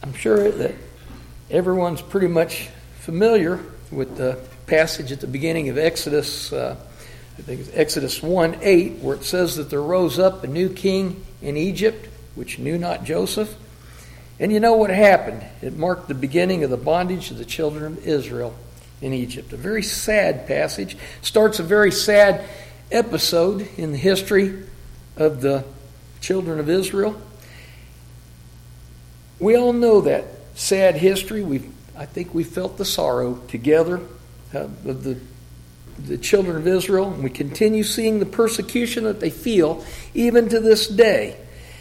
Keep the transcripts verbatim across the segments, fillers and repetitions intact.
I'm sure that everyone's pretty much familiar with the passage at the beginning of Exodus, uh, I think it's Exodus one eight, where it says that there rose up a new king in Egypt, which knew not Joseph. And you know what happened? It marked the beginning of the bondage of the children of Israel in Egypt. A very sad passage. Starts a very sad episode in the history of the children of Israel. We all know that sad history. We, I think we felt the sorrow together uh, of the, the children of Israel. And we continue seeing the persecution that they feel even to this day.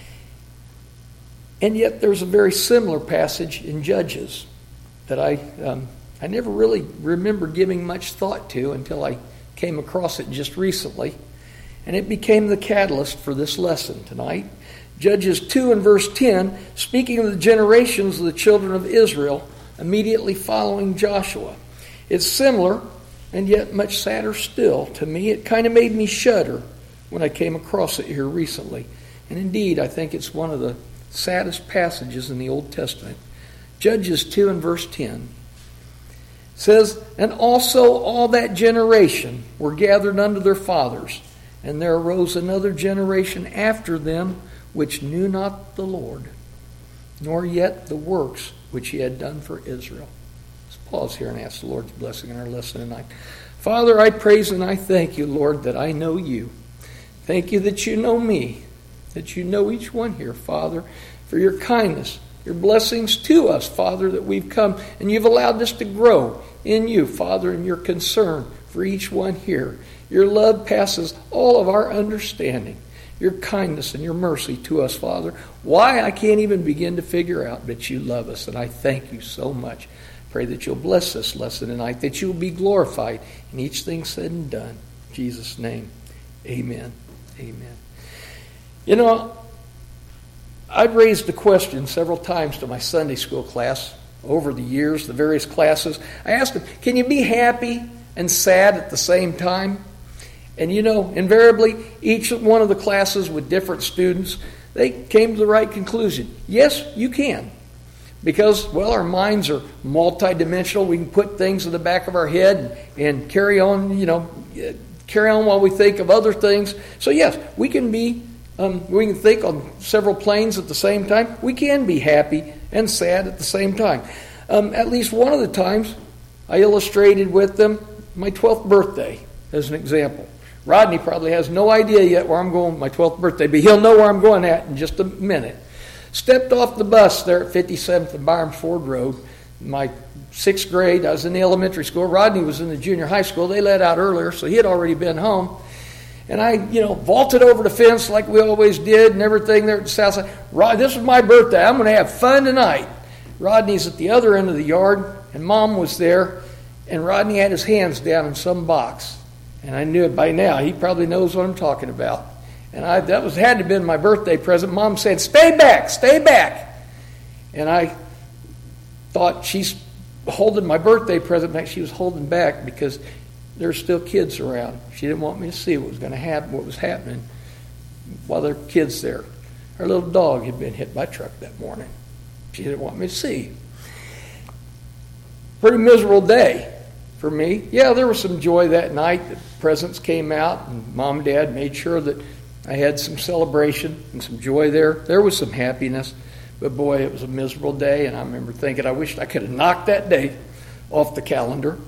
And yet there's a very similar passage in Judges that I um, I never really remember giving much thought to until I came across it just recently. And it became the catalyst for this lesson tonight. Judges two and verse ten, speaking of the generations of the children of Israel immediately following Joshua. It's similar and yet much sadder still to me. It kind of made me shudder when I came across it here recently. And indeed, I think it's one of the saddest passages in the Old Testament. Judges two and verse ten says, "And also all that generation were gathered unto their fathers, and there arose another generation after them, which knew not the Lord, nor yet the works which he had done for Israel." Let's pause here and ask the Lord's blessing in our lesson tonight. Father, I praise and I thank you, Lord, that I know you. Thank you that you know me, that you know each one here, Father, for your kindness, your blessings to us, Father, that we've come and you've allowed us to grow in you, Father, and your concern for each one here. Your love passes all of our understanding. Your kindness and your mercy to us, Father. Why, I can't even begin to figure out, but you love us, and I thank you so much. Pray that you'll bless this lesson tonight, that you'll be glorified in each thing said and done. In Jesus' name, amen. Amen. You know, I've raised the question several times to my Sunday school class over the years, the various classes. I asked them, can you be happy and sad at the same time? And you know, invariably, each one of the classes with different students, they came to the right conclusion. Yes, you can. Because, well, our minds are multidimensional. We can put things in the back of our head and, and carry on, you know, carry on while we think of other things. So yes, we can be, um, we can think on several planes at the same time. We can be happy and sad at the same time. Um, at least one of the times, I illustrated with them my twelfth birthday as an example. Rodney probably has no idea yet where I'm going with my twelfth birthday, but he'll know where I'm going at in just a minute. Stepped off the bus there at fifty-seventh and Byram Ford Road. My sixth grade, I was in the elementary school. Rodney was in the junior high school. They let out earlier, so he had already been home. And I, you know, vaulted over the fence like we always did and everything there at the south side. Rod, this was my birthday. I'm going to have fun tonight. Rodney's at the other end of the yard, and Mom was there, and Rodney had his hands down in some box. And I knew it by now. He probably knows what I'm talking about. And I, that was had to have been my birthday present. Mom said, "Stay back, stay back." And I thought she's holding my birthday present back. She was holding back because there's still kids around. She didn't want me to see what was going to happen, what was happening while there were kids there. Her little dog had been hit by a truck that morning. She didn't want me to see. Pretty miserable day for me. Yeah, there was some joy that night. The presents came out, and Mom and Dad made sure that I had some celebration and some joy there. There was some happiness, but boy, it was a miserable day, and I remember thinking I wished I could have knocked that day off the calendar.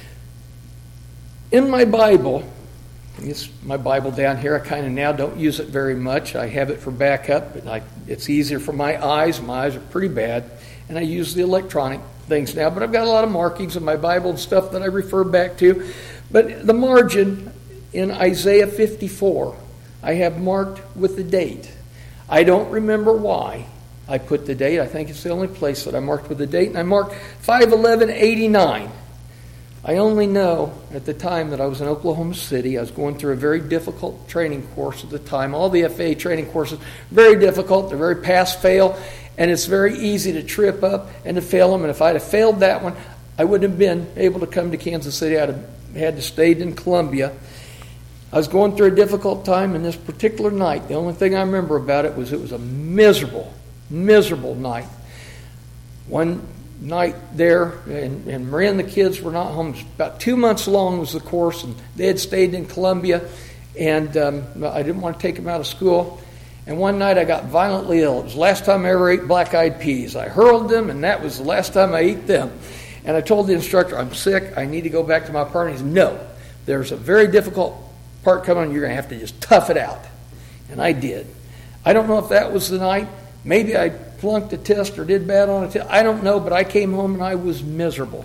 In my Bible, it's my Bible down here. I kind of now don't use it very much. I have it for backup, but I, it's easier for my eyes. My eyes are pretty bad, and I use the electronic things now, but I've got a lot of markings in my Bible and stuff that I refer back to. But the margin in Isaiah fifty-four, I have marked with the date. I don't remember why I put the date. I think it's the only place that I marked with the date, and I marked five eleven eighty-nine. I only know at the time that I was in Oklahoma City, I was going through a very difficult training course at the time. All the F A A training courses, very difficult. They're very pass-fail. And it's very easy to trip up and to fail them. And if I'd have failed that one, I wouldn't have been able to come to Kansas City. I'd have had to stay in Columbia. I was going through a difficult time, and this particular night, the only thing I remember about it was it was a miserable, miserable night. One night there, and, and Maria and the kids were not home. About two months long was the course, and they had stayed in Columbia, and um, I didn't want to take them out of school. And one night I got violently ill. It was the last time I ever ate black-eyed peas. I hurled them, and that was the last time I ate them. And I told the instructor, I'm sick, I need to go back to my part. And he said, no, there's a very difficult part coming, you're going to have to just tough it out. And I did. I don't know if that was the night. Maybe I flunked a test or did bad on a test. I don't know, but I came home and I was miserable.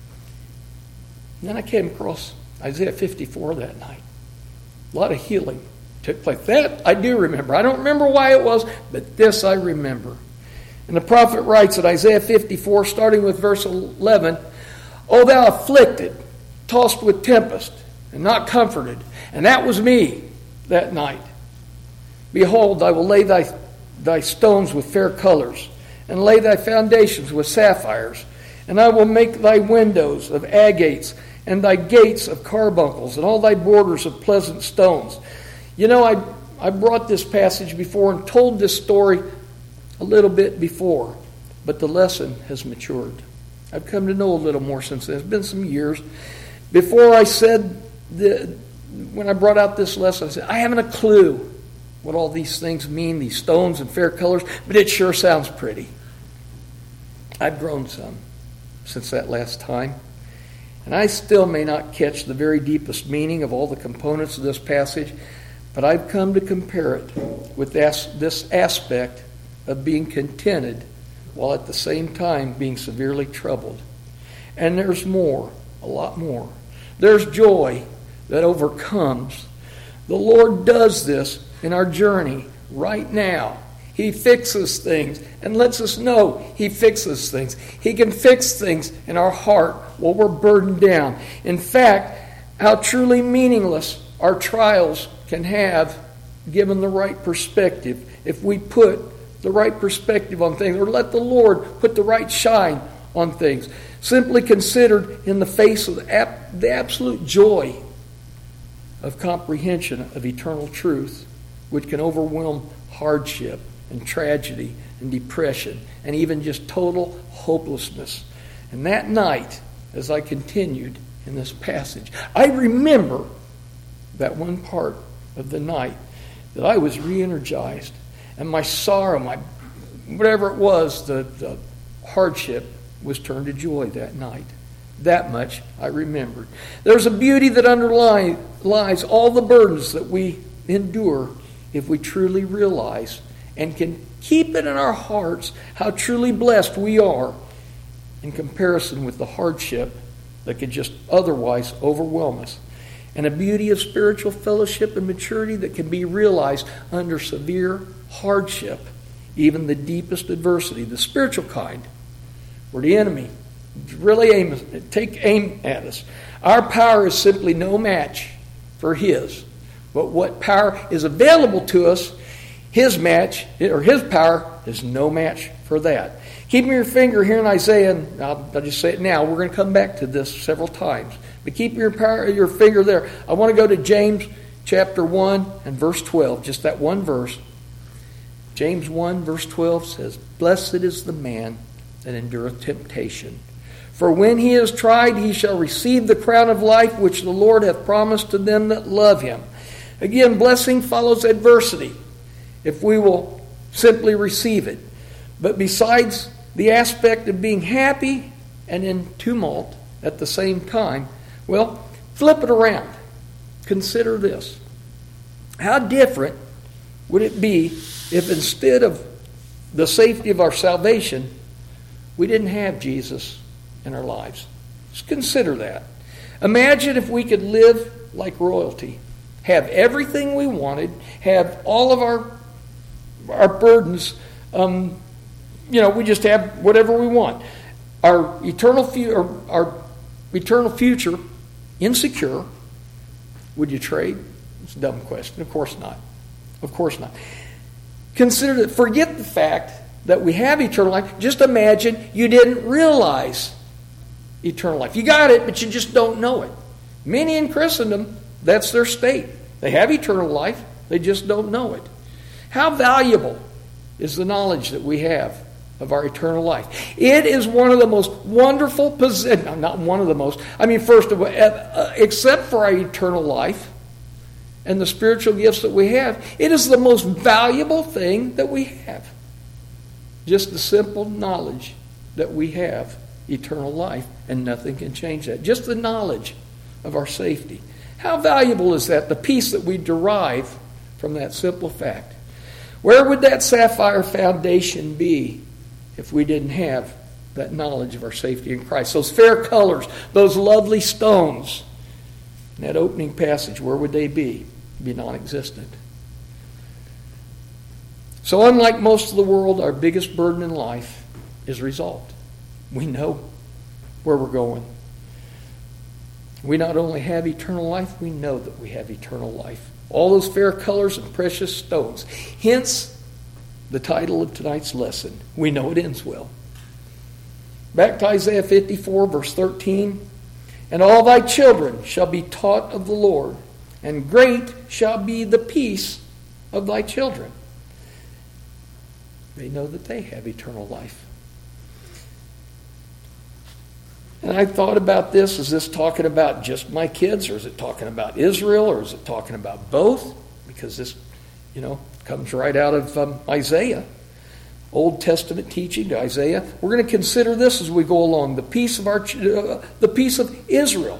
And then I came across Isaiah fifty-four that night. A lot of healing took place. That I do remember. I don't remember why it was, but this I remember. And the prophet writes in Isaiah fifty-four, starting with verse eleven, O thou afflicted, tossed with tempest, and not comforted. And that was me that night. Behold, I will lay thy thy stones with fair colors, and lay thy foundations with sapphires, and I will make thy windows of agates, and thy gates of carbuncles, and all thy borders of pleasant stones. You know, I I brought this passage before and told this story a little bit before, but the lesson has matured. I've come to know a little more since then. It's been some years. Before I said, the, when I brought out this lesson, I said, I haven't a clue what all these things mean, these stones and fair colors, but it sure sounds pretty. I've grown some since that last time, and I still may not catch the very deepest meaning of all the components of this passage, but I've come to compare it with this, this aspect of being contented while at the same time being severely troubled. And there's more, a lot more. There's joy that overcomes. The Lord does this in our journey right now. He fixes things and lets us know He fixes things. He can fix things in our heart while we're burdened down. In fact, how truly meaningless our trials can have given the right perspective if we put the right perspective on things, or let the Lord put the right shine on things. Simply considered in the face of the absolute joy of comprehension of eternal truth, which can overwhelm hardship and tragedy and depression and even just total hopelessness. And that night, as I continued in this passage, I remember that one part of the night that I was re-energized, and my sorrow, my whatever it was, the, the hardship was turned to joy that night. That much I remembered. There's a beauty that underlies all the burdens that we endure if we truly realize and can keep it in our hearts how truly blessed we are in comparison with the hardship that could just otherwise overwhelm us. And a beauty of spiritual fellowship and maturity that can be realized under severe hardship, even the deepest adversity, the spiritual kind, where the enemy really aim, take aim at us. Our power is simply no match for his. But what power is available to us, his match, or his power, is no match for that. Keep your finger here in Isaiah, and I'll, I'll just say it now. We're going to come back to this several times. But keep your power, your finger there. I want to go to James chapter one and verse twelve, just that one verse. James one verse twelve says, Blessed is the man that endureth temptation. For when he is tried, he shall receive the crown of life which the Lord hath promised to them that love him. Again, blessing follows adversity, if we will simply receive it. But besides the aspect of being happy and in tumult at the same time, well, flip it around. Consider this. How different would it be if instead of the safety of our salvation, we didn't have Jesus in our lives? Just consider that. Imagine if we could live like royalty, have everything we wanted, have all of our our burdens, um, you know, we just have whatever we want. Our eternal fu- or our eternal future insecure. Would you trade? It's a dumb question. Of course not. Of course not. Consider that. Forget the fact that we have eternal life. Just imagine you didn't realize eternal life. You got it, but you just don't know it. Many in Christendom, that's their state. They have eternal life, they just don't know it. How valuable is the knowledge that we have of our eternal life. It is one of the most wonderful possessions, no, not one of the most, I mean, first of all, uh, except for our eternal life and the spiritual gifts that we have, it is the most valuable thing that we have. Just the simple knowledge that we have eternal life, and nothing can change that. Just the knowledge of our safety. How valuable is that? The peace that we derive from that simple fact. Where would that sapphire foundation be if we didn't have that knowledge of our safety in Christ? Those fair colors, those lovely stones, in that opening passage, where would they be? Be non-existent. So unlike most of the world, our biggest burden in life is resolved. We know where we're going. We not only have eternal life, we know that we have eternal life. All those fair colors and precious stones. Hence, the title of tonight's lesson. We know it ends well. Back to Isaiah fifty-four, verse thirteen. And all thy children shall be taught of the Lord, and great shall be the peace of thy children. They know that they have eternal life. And I thought about this. Is this talking about just my kids, or is it talking about Israel, or is it talking about both? Because this, you know, comes right out of um, Isaiah. Old Testament teaching to Isaiah. We're going to consider this as we go along. The peace of our, uh, the peace of Israel.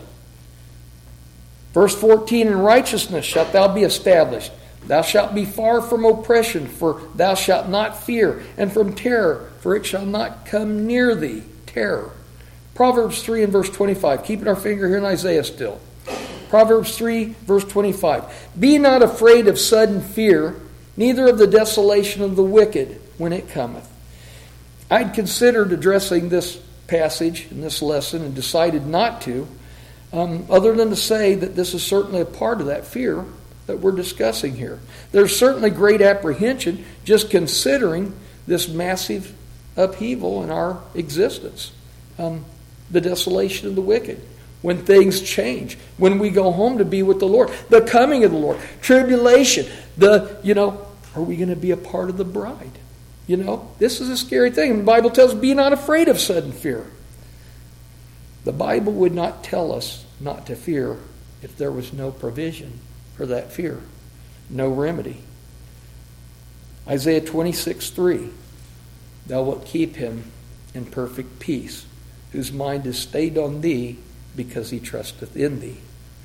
Verse fourteen, in righteousness shalt thou be established. Thou shalt be far from oppression, for thou shalt not fear, and from terror, for it shall not come near thee. Terror. Proverbs three and verse twenty-five. Keeping our finger here in Isaiah still. Proverbs three, verse twenty-five. Be not afraid of sudden fear, neither of the desolation of the wicked when it cometh. I'd considered addressing this passage in this lesson and decided not to, um, other than to say that this is certainly a part of that fear that we're discussing here. There's certainly great apprehension just considering this massive upheaval in our existence. Um, the desolation of the wicked. When things change. When we go home to be with the Lord. The coming of the Lord. Tribulation. The, you know, are we going to be a part of the bride? You know, this is a scary thing. And the Bible tells us, be not afraid of sudden fear. The Bible would not tell us not to fear if there was no provision for that fear. No remedy. Isaiah twenty-six three. Thou wilt keep him in perfect peace, whose mind is stayed on thee, because he trusteth in thee.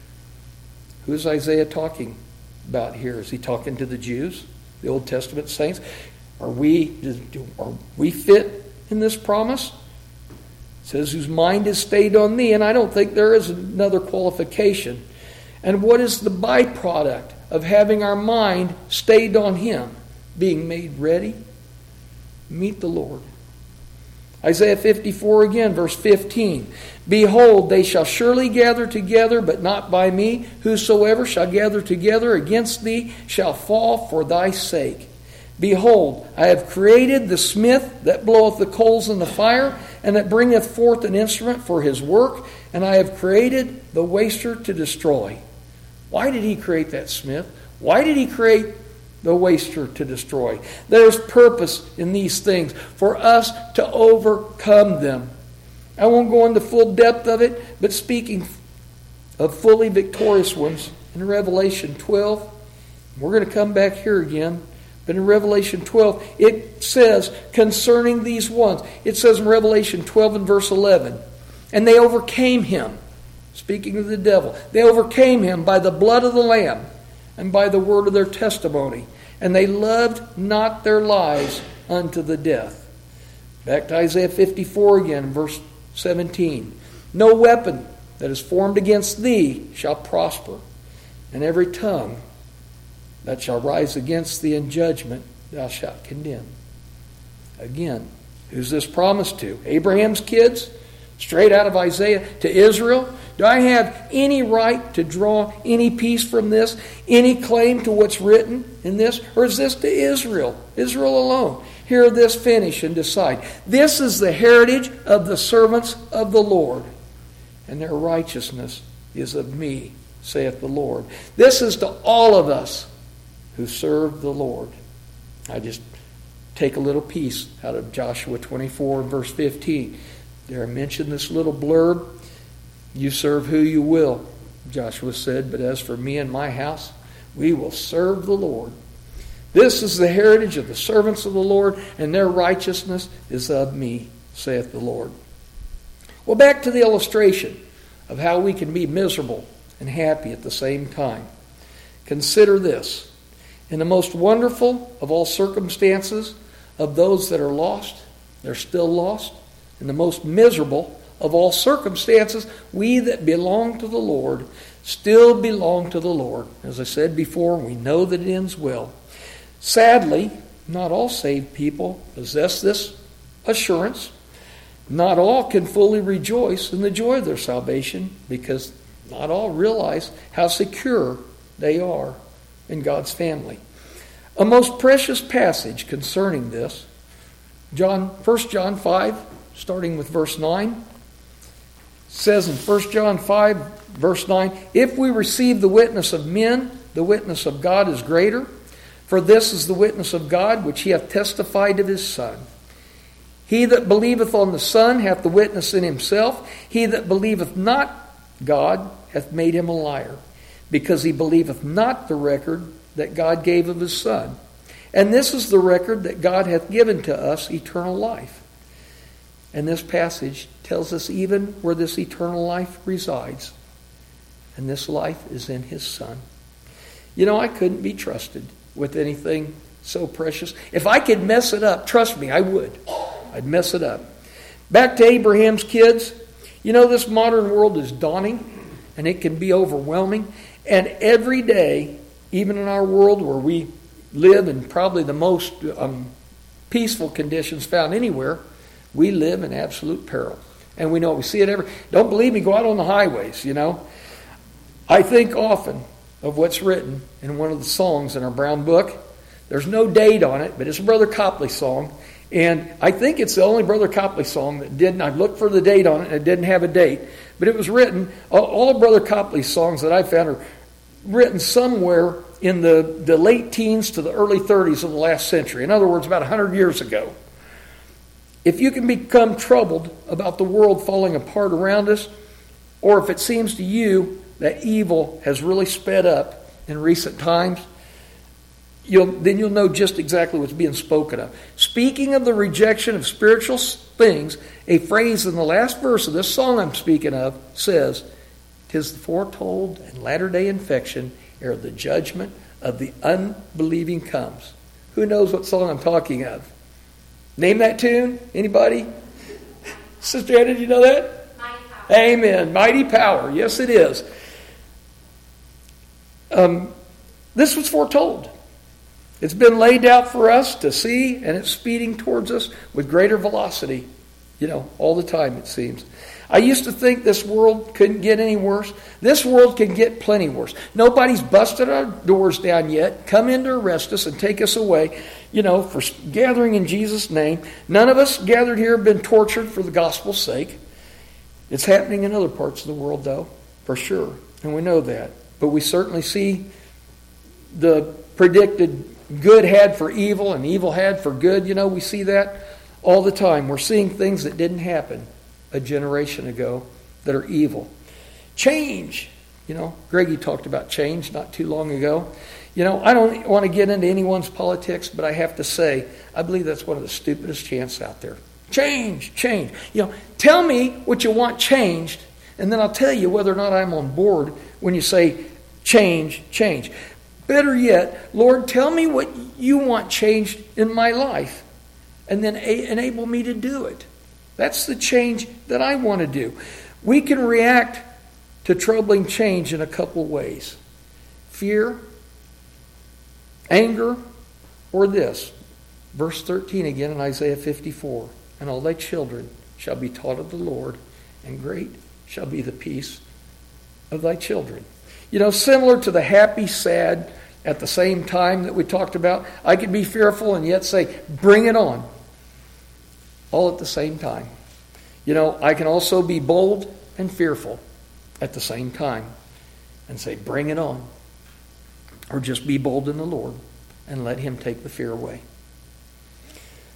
Who is Isaiah talking about here? Is he talking to the Jews, the Old Testament saints? Are we, are we fit in this promise? It says, whose mind is stayed on thee, and I don't think there is another qualification. And what is the byproduct of having our mind stayed on him? Being made ready? Meet the Lord. Isaiah fifty-four again, verse fifteen. Behold, they shall surely gather together, but not by me. Whosoever shall gather together against thee shall fall for thy sake. Behold, I have created the smith that bloweth the coals in the fire, and that bringeth forth an instrument for his work, and I have created the waster to destroy. Why did he create that smith? Why did he create the waster to destroy? There's purpose in these things for us to overcome them. I won't go into full depth of it, but speaking of fully victorious ones, in Revelation twelve, we're going to come back here again, but in Revelation twelve, it says concerning these ones, it says in Revelation twelve and verse eleven, and they overcame him, speaking of the devil, they overcame him by the blood of the Lamb, and by the word of their testimony. And they loved not their lives unto the death. Back to Isaiah fifty-four again, verse seventeen. No weapon that is formed against thee shall prosper, and every tongue that shall rise against thee in judgment thou shalt condemn. Again, who's this promised to? Abraham's kids? Straight out of Isaiah to Israel? Do I have any right to draw any piece from this? Any claim to what's written in this? Or is this to Israel? Israel alone. Hear this finish and decide. This is the heritage of the servants of the Lord, and their righteousness is of me, saith the Lord. This is to all of us who serve the Lord. I just take a little piece out of Joshua twenty-four and verse fifteen. There I mentioned this little blurb. You serve who you will, Joshua said, but as for me and my house, we will serve the Lord. This is the heritage of the servants of the Lord, and their righteousness is of me, saith the Lord. Well, back to the illustration of how we can be miserable and happy at the same time. Consider this. In the most wonderful of all circumstances of those that are lost, they're still lost. In the most miserable of all circumstances, we that belong to the Lord still belong to the Lord. As I said before, we know that it ends well. Sadly, not all saved people possess this assurance. Not all can fully rejoice in the joy of their salvation because not all realize how secure they are in God's family. A most precious passage concerning this, John, First John five, starting with verse nine, says in First John five, verse nine, if we receive the witness of men, the witness of God is greater. For this is the witness of God, which he hath testified of his Son. He that believeth on the Son hath the witness in himself. He that believeth not God hath made him a liar, because he believeth not the record that God gave of his Son. And this is the record that God hath given to us, eternal life. And this passage tells us even where this eternal life resides. And this life is in his Son. You know, I couldn't be trusted with anything so precious. If I could mess it up, trust me, I would. I'd mess it up. Back to Abraham's kids. You know, this modern world is daunting, and it can be overwhelming. And every day, even in our world where we live in probably the most um, peaceful conditions found anywhere, we live in absolute peril. And we know, we see it every... Don't believe me, go out on the highways, you know. I think often of what's written in one of the songs in our brown book. There's no date on it, but it's a Brother Copley song. And I think it's the only Brother Copley song that didn't. I looked for the date on it, and it didn't have a date. But it was written, all, all of Brother Copley's songs that I found are written somewhere in the, the late teens to the early thirties of the last century. In other words, about one hundred years ago. If you can become troubled about the world falling apart around us, or if it seems to you that evil has really sped up in recent times, you'll, then you'll know just exactly what's being spoken of. Speaking of the rejection of spiritual things, a phrase in the last verse of this song I'm speaking of says, "'Tis the foretold and latter-day infection ere the judgment of the unbelieving comes." Who knows what song I'm talking of? Name that tune? Anybody? Sister Anna, did you know that? Mighty Power. Amen. Mighty Power. Yes, it is. Um, this was foretold. It's been laid out for us to see, and it's speeding towards us with greater velocity, you know, all the time it seems. I used to think this world couldn't get any worse. This world can get plenty worse. Nobody's busted our doors down yet, come in to arrest us and take us away, you know, for gathering in Jesus' name. None of us gathered here have been tortured for the gospel's sake. It's happening in other parts of the world, though, for sure, and we know that. But we certainly see the predicted good had for evil and evil had for good. You know, we see that all the time. We're seeing things that didn't happen a generation ago that are evil. Change. You know, Greggy talked about change not too long ago. You know, I don't want to get into anyone's politics, but I have to say, I believe that's one of the stupidest chants out there. Change, change. You know, tell me what you want changed, and then I'll tell you whether or not I'm on board when you say change, change. Better yet, Lord, tell me what you want changed in my life, and then a- enable me to do it. That's the change that I want to do. We can react to troubling change in a couple ways. Fear, anger, or this. Verse thirteen again in Isaiah fifty-four. And all thy children shall be taught of the Lord, and great shall be the peace of thy children. You know, similar to the happy, sad, at the same time that we talked about, I could be fearful and yet say, bring it on. All at the same time. You know, I can also be bold and fearful at the same time and say, bring it on. Or just be bold in the Lord and let Him take the fear away.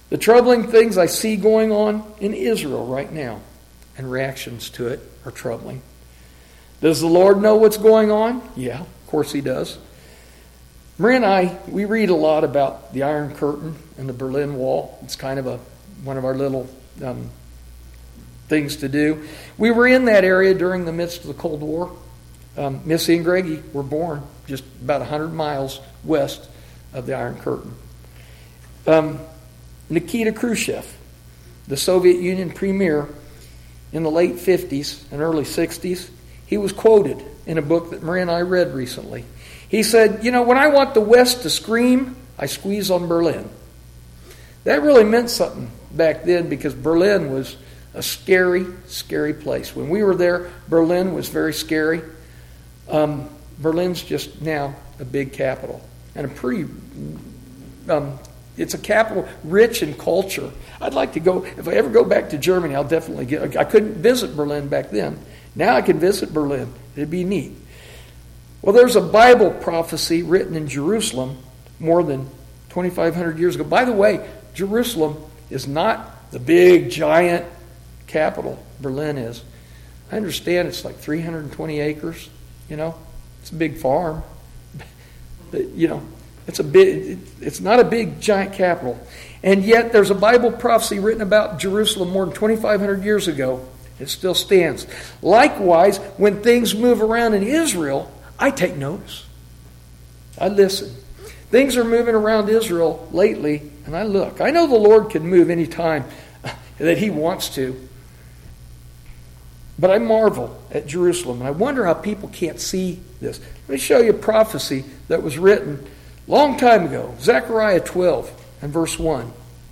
The troubling things I see going on in Israel right now and reactions to it are troubling. Does the Lord know what's going on? Yeah, of course He does. Maria and I, we read a lot about the Iron Curtain and the Berlin Wall. It's kind of a one of our little um, things to do. We were in that area during the midst of the Cold War. Um, Missy and Greggy were born just about one hundred miles west of the Iron Curtain. Um, Nikita Khrushchev, the Soviet Union premier in the late fifties and early sixties, he was quoted in a book that Maria and I read recently. He said, you know, when I want the West to scream, I squeeze on Berlin. That really meant something back then because Berlin was a scary, scary place. When we were there, Berlin was very scary. Um, Berlin's just now a big capital and a pretty, um, it's a capital rich in culture. I'd like to go, if I ever go back to Germany, I'll definitely get, I couldn't visit Berlin back then. Now I can visit Berlin. It'd be neat. Well, there's a Bible prophecy written in Jerusalem more than twenty-five hundred years ago. By the way, Jerusalem is not the big, giant capital Berlin is. I understand it's like three hundred twenty acres, you know. It's a big farm. But, you know, it's a big, it's not a big, giant capital. And yet there's a Bible prophecy written about Jerusalem more than twenty-five hundred years ago. It still stands. Likewise, when things move around in Israel, I take notice. I listen. Things are moving around Israel lately, and I look. I know the Lord can move any time that He wants to. But I marvel at Jerusalem, and I wonder how people can't see this. Let me show you a prophecy that was written a long time ago. Zechariah twelve and verse one.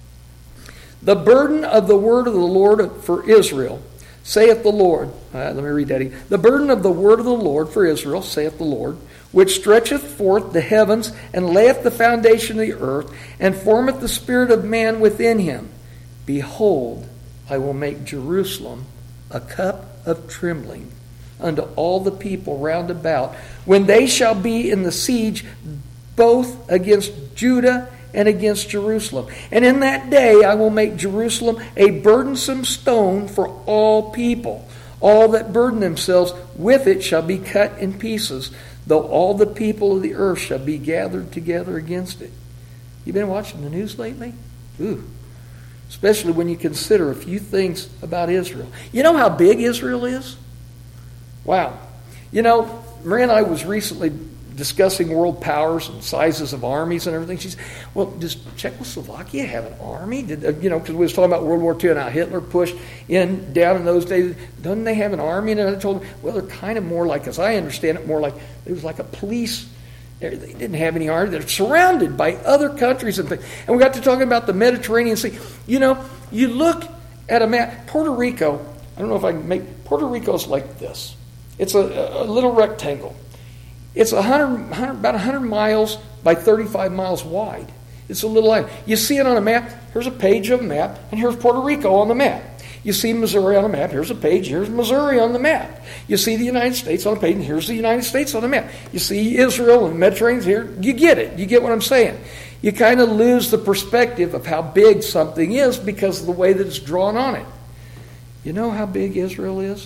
The burden of the word of the Lord for Israel, saith the Lord. Uh, let me read that again. The burden of the word of the Lord for Israel, saith the Lord, which stretcheth forth the heavens, and layeth the foundation of the earth, and formeth the spirit of man within him. Behold, I will make Jerusalem a cup of trembling unto all the people round about, when they shall be in the siege both against Judah and against Jerusalem. And in that day I will make Jerusalem a burdensome stone for all people. All that burden themselves with it shall be cut in pieces, though all the people of the earth shall be gathered together against it. You been watching the news lately? Ooh. Especially when you consider a few things about Israel. You know how big Israel is? Wow. You know, Maria and I was recently discussing world powers and sizes of armies and everything. She said, well, does Czechoslovakia have an army? Did, you know, because we was talking about World War Two and how Hitler pushed in down in those days. Doesn't they have an army? And I told her, well, they're kind of more like, as I understand it, more like, it was like a police. They didn't have any army. They're surrounded by other countries and things. And we got to talking about the Mediterranean Sea. You know, you look at a map. Puerto Rico, I don't know if I can make, Puerto Rico's like this. It's a, a little rectangle. It's one hundred, one hundred, about one hundred miles by thirty-five miles wide. It's a little island. You see it on a map. Here's a page of a map, and here's Puerto Rico on the map. You see Missouri on the map. Here's a page. Here's Missouri on the map. You see the United States on a page, and here's the United States on the map. You see Israel and the Mediterranean here. You get it. You get what I'm saying. You kind of lose the perspective of how big something is because of the way that it's drawn on it. You know how big Israel is?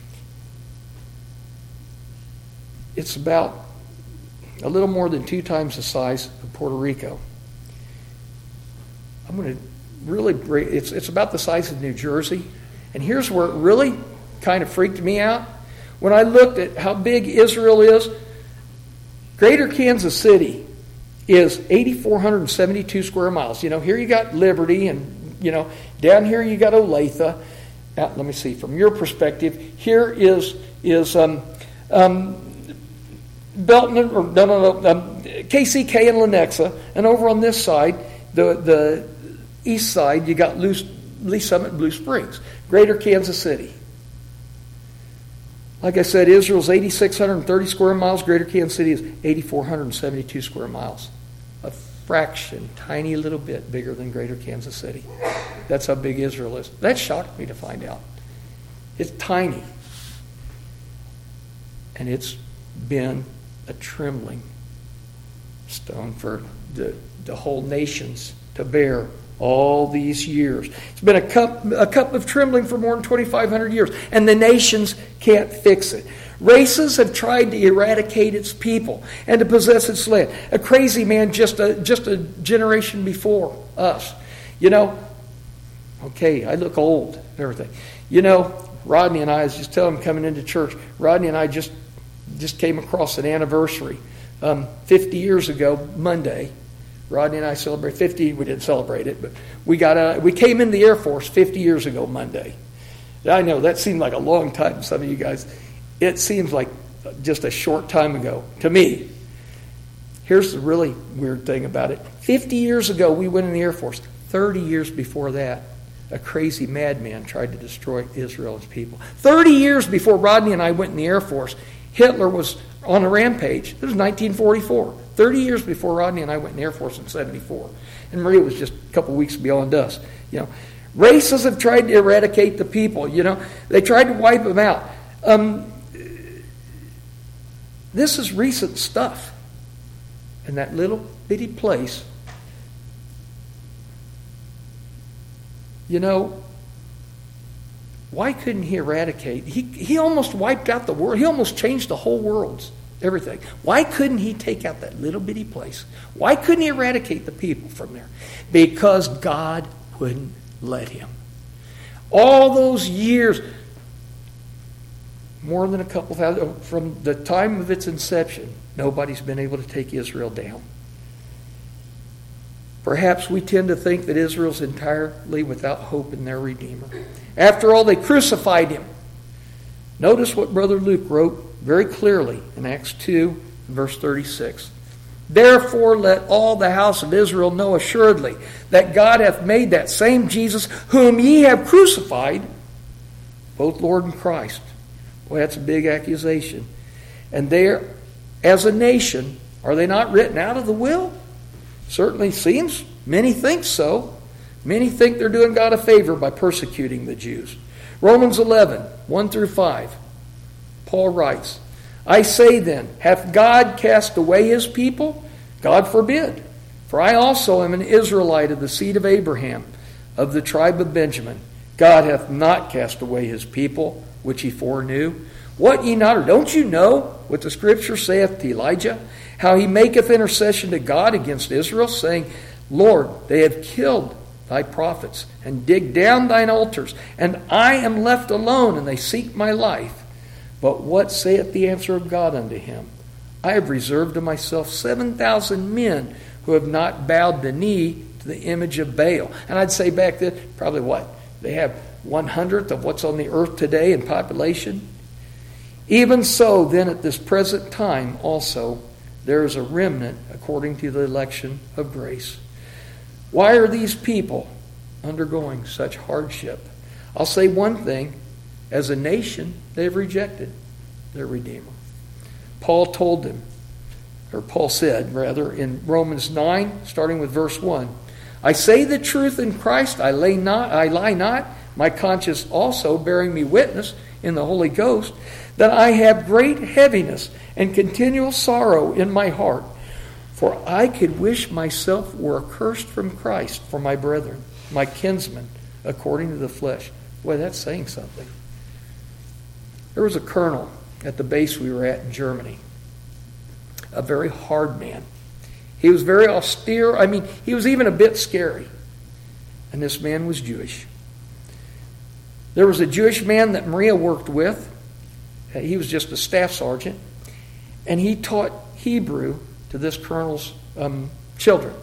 It's about a little more than two times the size of Puerto Rico. I'm going to really break, it's, it's about the size of New Jersey. And here's where it really kind of freaked me out. When I looked at how big Israel is, Greater Kansas City is eight thousand four hundred seventy-two square miles. You know, here you got Liberty, and, you know, down here you got Olathe. Now, let me see, from your perspective, here is, is um, um, Belton, or no, no, no, um, K C K and Lenexa, and over on this side, the the east side, you got Lee Summit, Blue Springs, Greater Kansas City. Like I said, Israel's eight thousand six hundred thirty square miles. Greater Kansas City is eight thousand four hundred seventy-two square miles. A fraction, tiny little bit bigger than Greater Kansas City. That's how big Israel is. That shocked me to find out. It's tiny. And it's been a trembling stone for the, the whole nations to bear all these years. It's been a cup, a cup of trembling for more than twenty-five hundred years, and the nations can't fix it. Races have tried to eradicate its people and to possess its land. A crazy man just a, just a generation before us. You know, okay, I look old and everything. You know, Rodney and I, I was just telling him coming into church, Rodney and I just, just came across an anniversary. Um, fifty years ago, Monday, Rodney and I celebrated fifty. We didn't celebrate it, but we got a, we came in the Air Force fifty years ago, Monday. I know that seemed like a long time to some of you guys. It seems like just a short time ago to me. Here's the really weird thing about it. fifty years ago, we went in the Air Force. thirty years before that, a crazy madman tried to destroy Israel's people. thirty years before Rodney and I went in the Air Force, Hitler was on a rampage. This was nineteen forty-four. thirty years before Rodney and I went in the Air Force in seventy-four. And Maria was just a couple weeks beyond us. You know, races have tried to eradicate the people. You know, they tried to wipe them out. Um, this is recent stuff. And that little bitty place, you know, why couldn't he eradicate? He, he almost wiped out the world. He almost changed the whole world's everything. Why couldn't he take out that little bitty place? Why couldn't he eradicate the people from there? Because God wouldn't let him. All those years, more than a couple thousand, from the time of its inception, nobody's been able to take Israel down. Perhaps we tend to think that Israel's entirely without hope in their Redeemer. After all, they crucified him. Notice what Brother Luke wrote very clearly in Acts two, verse thirty-six. Therefore let all the house of Israel know assuredly that God hath made that same Jesus whom ye have crucified, both Lord and Christ. Boy, that's a big accusation. And there, as a nation, are they not written out of the will? Certainly seems. Many think so. Many think they're doing God a favor by persecuting the Jews. Romans eleven, one through five. Paul writes, I say then, hath God cast away his people? God forbid. For I also am an Israelite of the seed of Abraham, of the tribe of Benjamin. God hath not cast away his people, which he foreknew. What ye not, or don't you know what the Scripture saith to Elijah? How he maketh intercession to God against Israel, saying, Lord, they have killed thy prophets, and dig down thine altars, and I am left alone, and they seek my life. But what saith the answer of God unto him? I have reserved to myself seven thousand men who have not bowed the knee to the image of Baal. And I'd say back then, probably what? They have one hundredth of what's on the earth today in population. Even so, then at this present time also, there is a remnant according to the election of grace. Why are these people undergoing such hardship? I'll say one thing. As a nation, they've rejected their Redeemer. Paul told them, or Paul said, rather, in Romans nine, starting with verse one, I say the truth in Christ, I lay not, I lie not, my conscience also bearing me witness in the Holy Ghost, that I have great heaviness and continual sorrow in my heart. For I could wish myself were accursed from Christ for my brethren, my kinsmen, according to the flesh. Boy, that's saying something. There was a colonel at the base we were at in Germany. A very hard man. He was very austere. I mean, he was even a bit scary. And this man was Jewish. There was a Jewish man that Maria worked with. He was just a staff sergeant. And he taught Hebrew to this colonel's um, children.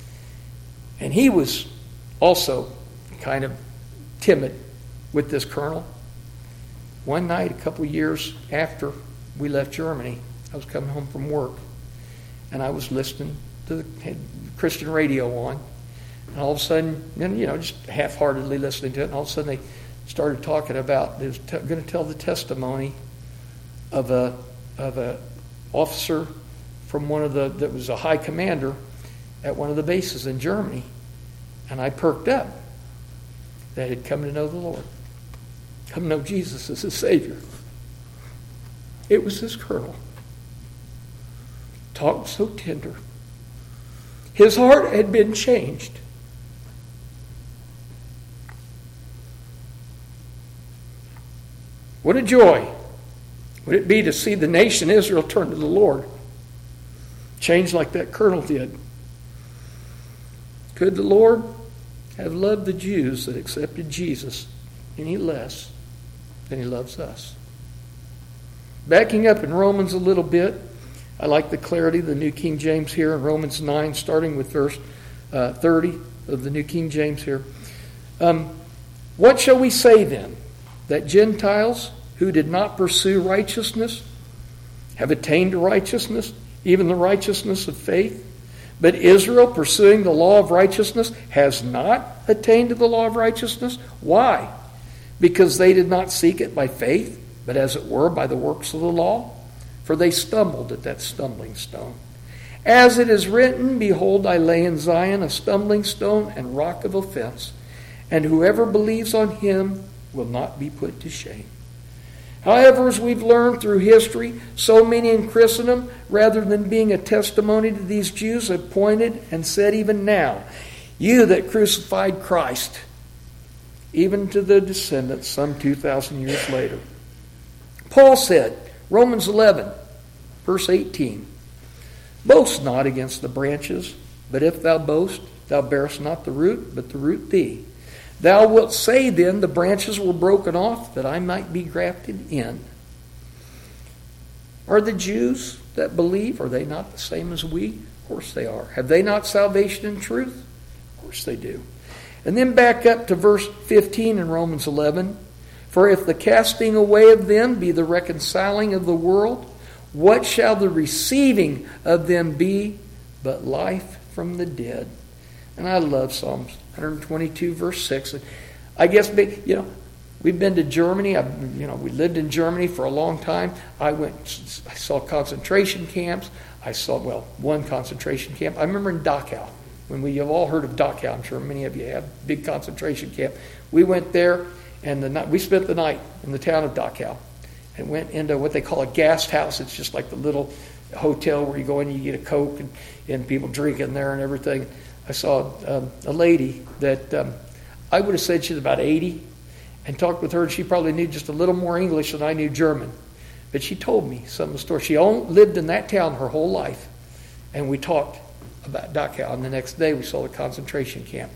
And he was also kind of timid with this colonel. One night, a couple of years after we left Germany, I was coming home from work, and I was listening to the had Christian radio on, and all of a sudden, you know, just half-heartedly listening to it, and all of a sudden they started talking about, they was t- going to tell the testimony of a of a officer from one of the, that was a high commander at one of the bases in Germany, and I perked up. That had come to know the Lord. Come to know Jesus as his Savior. It was this colonel. Talked so tender. His heart had been changed. What a joy would it be to see the nation Israel turn to the Lord. Change like that colonel did. Could the Lord have loved the Jews that accepted Jesus any less than he loves us? Backing up in Romans a little bit, I like the clarity of the New King James here in Romans nine, starting with verse uh, thirty of the New King James here. Um, what shall we say then? That Gentiles who did not pursue righteousness have attained to righteousness, even the righteousness of faith? But Israel, pursuing the law of righteousness, has not attained to the law of righteousness. Why? Because they did not seek it by faith, but as it were by the works of the law. For they stumbled at that stumbling stone. As it is written, behold, I lay in Zion a stumbling stone and rock of offense, and whoever believes on him will not be put to shame. However, as we've learned through history, so many in Christendom, rather than being a testimony to these Jews, have pointed and said even now, you that crucified Christ, even to the descendants some two thousand years later. Paul said, Romans eleven, verse eighteen, boast not against the branches, but if thou boast, thou bearest not the root, but the root thee. Thou wilt say then, the branches were broken off, that I might be grafted in. Are the Jews that believe, are they not the same as we? Of course they are. Have they not salvation in truth? Of course they do. And then back up to verse fifteen in Romans eleven. For if the casting away of them be the reconciling of the world, what shall the receiving of them be but life from the dead? And I love Psalms one twenty-two, verse six. I guess, you know, we've been to Germany. I, you know, we lived in Germany for a long time. I went, I saw concentration camps. I saw, well, one concentration camp. I remember in Dachau, when we have all heard of Dachau. I'm sure many of you have. Big concentration camp. We went there, and the night, we spent the night in the town of Dachau, and went into what they call a Gast house. It's just like the little hotel where you go in and you get a Coke, and, and people drinking there and everything. I saw um, a lady that um, I would have said she's about eighty, and talked with her, and she probably knew just a little more English than I knew German. But she told me some of the story. She only lived in that town her whole life, and we talked about Dachau, and the next day we saw the concentration camp.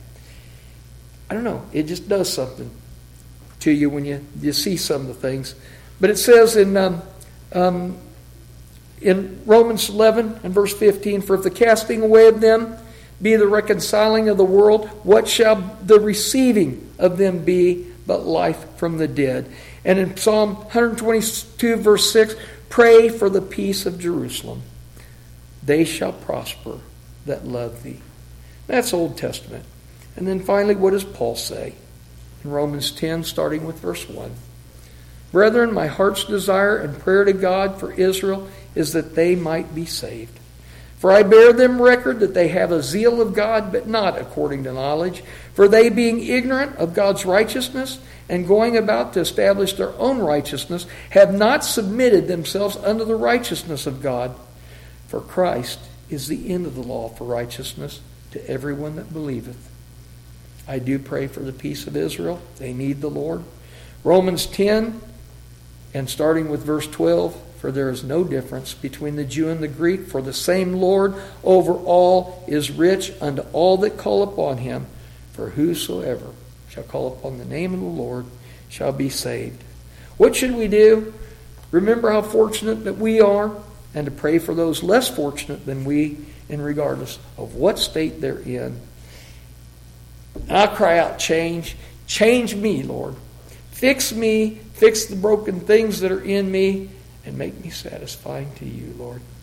I don't know, it just does something to you when you, you see some of the things. But it says in um, um, in Romans eleven and verse fifteen, for if the casting away of them be the reconciling of the world, what shall the receiving of them be but life from the dead? And in Psalm one twenty-two, verse six, pray for the peace of Jerusalem. They shall prosper that love thee. That's Old Testament. And then finally, what does Paul say? In Romans ten, starting with verse one. Brethren, my heart's desire and prayer to God for Israel is that they might be saved. For I bear them record that they have a zeal of God, but not according to knowledge. For they, being ignorant of God's righteousness, and going about to establish their own righteousness, have not submitted themselves unto the righteousness of God. For Christ is the end of the law for righteousness to everyone that believeth. I do pray for the peace of Israel. They need the Lord. Romans ten, and starting with verse twelve, for there is no difference between the Jew and the Greek, for the same Lord over all is rich unto all that call upon him. For whosoever shall call upon the name of the Lord shall be saved. What should we do? Remember how fortunate that we are, and to pray for those less fortunate than we, and regardless of what state they're in. And I cry out, change. Change me, Lord. Fix me. Fix the broken things that are in me. And make me satisfying to you, Lord.